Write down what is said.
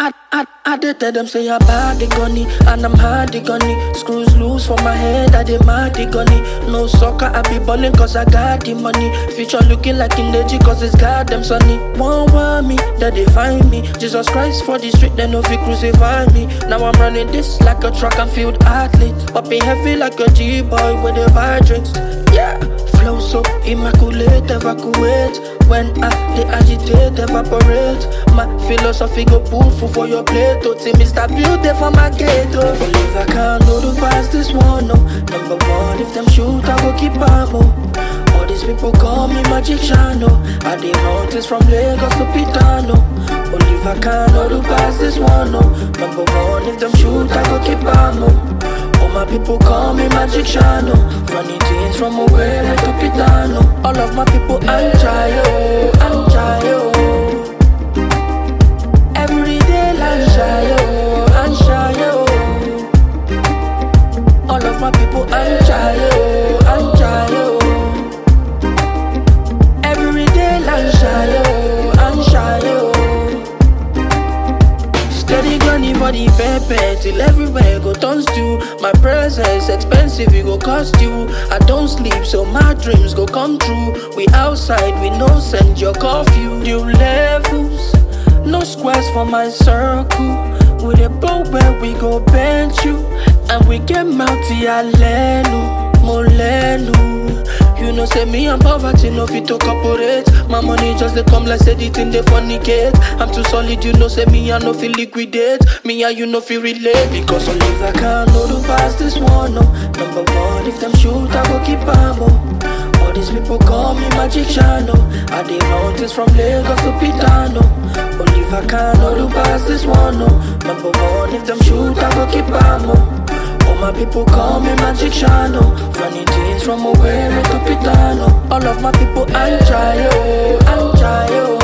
I did tell them say I bad the gunny and I'm hard the gunny. Screws loose for my head, I did mad the gunny. No soccer, I be ballin' cause I got the money. Future looking like in the G cause it's goddamn sunny. Won't want me, that they find me. Jesus Christ for the street, they no fit crucify me. Now I'm running this like a track and field athlete. Popping heavy like a G-boy with the buy drinks. Yeah, flow so immaculate, evacuate. When I they agitate, evaporate. My philosophy go put food for your plate. Oh, team is that beauty for my gate. Oh, believe I can't go to pass this one. No, number one, if them shoot, I go keep ammo. All these people call me Magic Shano. I did mountains from Lagos to Pitano. Believe I can't go to pass this one. No, number one, if them shoot, I go keep ammo. All my people call me Magic Shano. Running things from Owerri to Pitano. All of my people, Anjayo, Anjayo. Every day, Anjayo, Anjayo. All of my people, Anjayo, Anjayo. Every day, Anjayo, Anjayo. Steady gunning for the pepper till everywhere go turns to. My presence expensive, it go cost you. I don't sleep, so my dreams go come true. We outside, we no send your curfew. New levels, no squares for my circle. With a bow where we go bench you. And we get multi alenu, molenu. You know say me and poverty no fit to cooperate. My money just they come like said it in the fornicate. I'm too solid, you know say me I no feel liquidate. Me and you no feel relate. Because only if I can't know to pass this one. No, number one, if them shoot I go keep ammo. All these people call me Magic Shano. I did mountains from Lagos to Pitano. Only if I can't know to pass this one. No, number one, if them shoot I go keep ammo. All my people call me Magic Shano. Running things from Owerri to Pitano. All of my people, Anjayo, Anjayo.